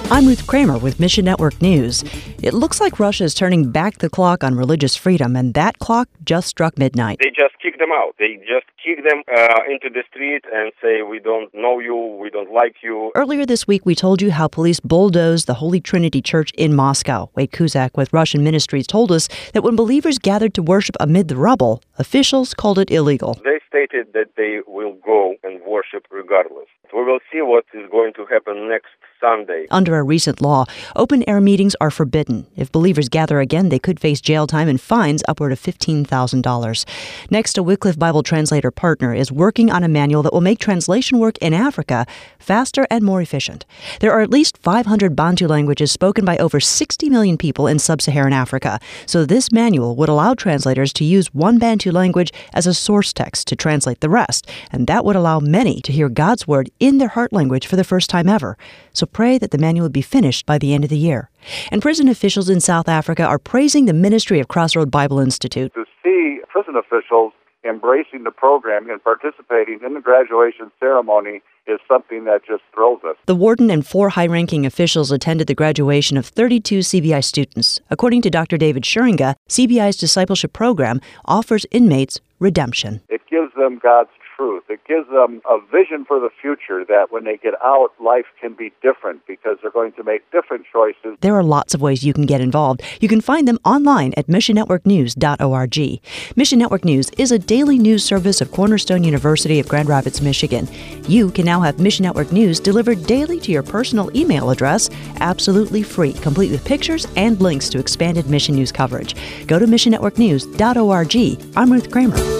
I'm Ruth Kramer with Mission Network News. It looks like Russia is turning back the clock on religious freedom, and that clock just struck midnight. They just kick them out. They just kick them into the street and say, we don't know you, we don't like you. Earlier this week, we told you how police bulldozed the Holy Trinity Church in Moscow. Wade Kuzak with Russian Ministries told us that when believers gathered to worship amid the rubble, officials called it illegal. They stated that they will go and worship regardless. We will see what is going to happen next Sunday. Under a recent law, open-air meetings are forbidden. If believers gather again, they could face jail time and fines upward of $15,000. Next, a Wycliffe Bible translator partner is working on a manual that will make translation work in Africa faster and more efficient. There are at least 500 Bantu languages spoken by over 60 million people in sub-Saharan Africa. So this manual would allow translators to use one Bantu language as a source text to translate the rest. And that would allow many to hear God's word in their heart language for the first time ever. So pray that the manual would be finished by the end of the year. And prison officials in South Africa are praising the ministry of Crossroad Bible Institute. To see prison officials embracing the program and participating in the graduation ceremony is something that just thrills us. The warden and 4 high-ranking officials attended the graduation of 32 CBI students. According to Dr. David Schuringa, CBI's discipleship program offers inmates redemption. It gives them God's truth. It gives them a vision for the future that when they get out, life can be different because they're going to make different choices. There are lots of ways you can get involved. You can find them online at missionnetworknews.org. Mission Network News is a daily news service of Cornerstone University of Grand Rapids, Michigan. You can now have Mission Network News delivered daily to your personal email address, absolutely free, complete with pictures and links to expanded mission news coverage. Go to missionnetworknews.org. I'm Ruth Kramer.